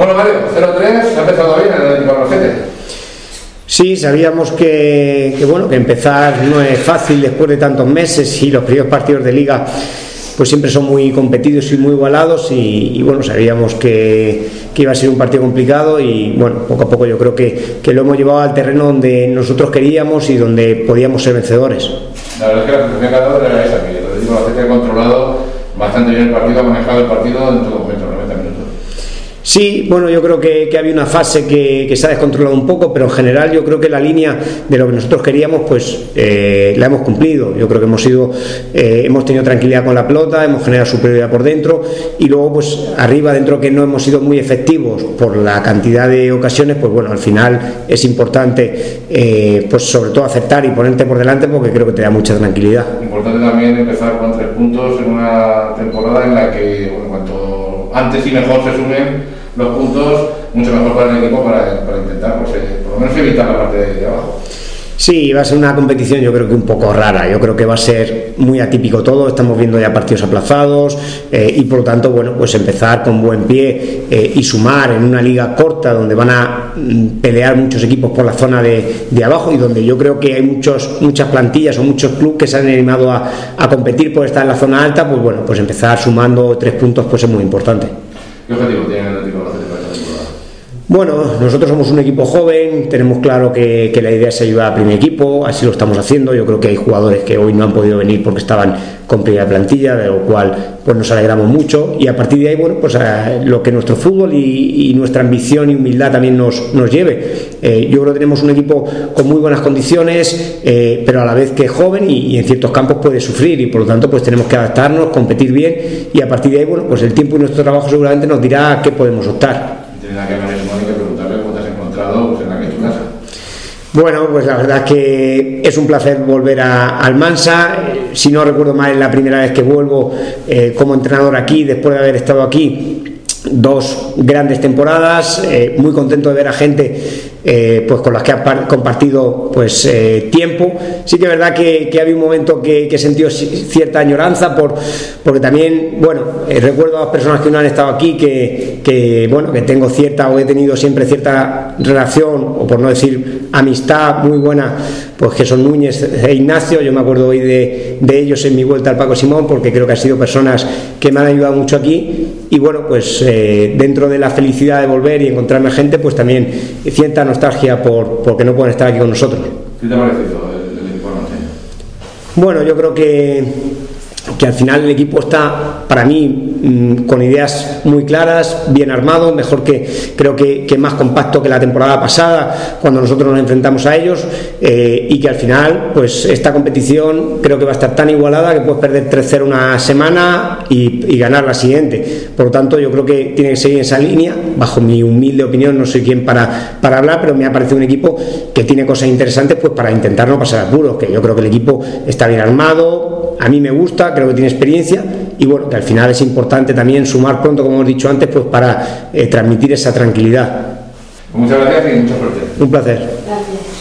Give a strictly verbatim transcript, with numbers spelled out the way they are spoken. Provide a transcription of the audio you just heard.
Bueno, Mario, cero tres, ha empezado bien el equipo Albacete. Sí, sabíamos que, que, bueno, que empezar no es fácil después de tantos meses y los primeros partidos de liga pues siempre son muy competidos y muy igualados y, y bueno, sabíamos que, que iba a ser un partido complicado y bueno, poco a poco yo creo que, que lo hemos llevado al terreno donde nosotros queríamos y donde podíamos ser vencedores. La verdad es que la sensación que ha dado era esa, que el equipo Albacete ha controlado bastante bien el partido, ha manejado el partido en todo momento, noventa minutos. Sí, bueno, yo creo que, que había una fase que, que se ha descontrolado un poco, pero en general yo creo que la línea de lo que nosotros queríamos, pues eh, la hemos cumplido. Yo creo que hemos sido, eh, hemos tenido tranquilidad con la pelota, hemos generado superioridad por dentro y luego, pues arriba, dentro que no hemos sido muy efectivos por la cantidad de ocasiones, pues bueno, al final es importante, eh, pues sobre todo acertar y ponerte por delante porque creo que te da mucha tranquilidad. Importante también empezar con tres puntos en una temporada en la que, bueno, cuanto antes y mejor se sumen los puntos, mucho mejor para el equipo para, para intentar, pues, eh, por lo menos evitar la parte de, de abajo. Sí, va a ser una competición yo creo que un poco rara, yo creo que va a ser muy atípico todo, estamos viendo ya partidos aplazados eh, y por lo tanto, bueno, pues empezar con buen pie eh, y sumar en una liga corta donde van a mm, pelear muchos equipos por la zona de, de abajo y donde yo creo que hay muchos, muchas plantillas o muchos clubes que se han animado a, a competir por estar en la zona alta, pues bueno, pues empezar sumando tres puntos pues es muy importante. ¿Qué objetivo tiene el Atlético Albacete para esta temporada? Bueno, nosotros somos un equipo joven, tenemos claro que, que la idea es ayudar al primer equipo, así lo estamos haciendo. Yo creo que hay jugadores que hoy no han podido venir porque estaban con primera plantilla, de lo cual pues nos alegramos mucho y a partir de ahí, bueno, pues a lo que nuestro fútbol y, y nuestra ambición y humildad también nos, nos lleve. Eh, yo creo que tenemos un equipo con muy buenas condiciones, eh, pero a la vez que es joven y, y en ciertos campos puede sufrir y por lo tanto pues tenemos que adaptarnos, competir bien y a partir de ahí, bueno, pues el tiempo y nuestro trabajo seguramente nos dirá a qué podemos optar. Tiene nada que ver, Mónica, preguntarle cómo te has encontrado pues, en la que tu casa. Bueno, pues la verdad es que es un placer volver a Almansa. Si no recuerdo mal, es la primera vez que vuelvo eh, como entrenador aquí, después de haber estado aquí dos grandes temporadas, eh, muy contento de ver a gente eh, pues con las que ha par- compartido pues eh, tiempo. Sí que es verdad que, que había un momento que, que he sentido cierta añoranza por, porque también, bueno, eh, recuerdo a las personas que no han estado aquí que, que, bueno, que tengo cierta o he tenido siempre cierta relación, o por no decir amistad muy buena, pues que son Núñez e Ignacio. Yo me acuerdo hoy de, de ellos en mi vuelta al Paco Simón porque creo que han sido personas que me han ayudado mucho aquí y bueno, pues eh, dentro de la felicidad de volver y encontrarme gente, pues también cierta nostalgia por porque no pueden estar aquí con nosotros. ¿Qué te ha parecido el, el equipo Albacete? Bueno, yo creo que que al final el equipo está para mí mmm, con ideas muy claras, bien armado, mejor que creo que, que más compacto que la temporada pasada cuando nosotros nos enfrentamos a ellos eh, y que al final pues esta competición creo que va a estar tan igualada que puedes perder tres cero una semana y, y ganar la siguiente. Por lo tanto yo creo que tiene que seguir esa línea. Bajo mi humilde opinión, no soy quien para, para hablar, pero me ha parecido un equipo que tiene cosas interesantes pues para intentar no pasar apuros, que yo creo que el equipo está bien armado, a mí me gusta, creo que tiene experiencia y bueno, que al final es importante también sumar pronto, como hemos dicho antes, pues para eh, transmitir esa tranquilidad. Muchas gracias y mucha suerte. Un placer.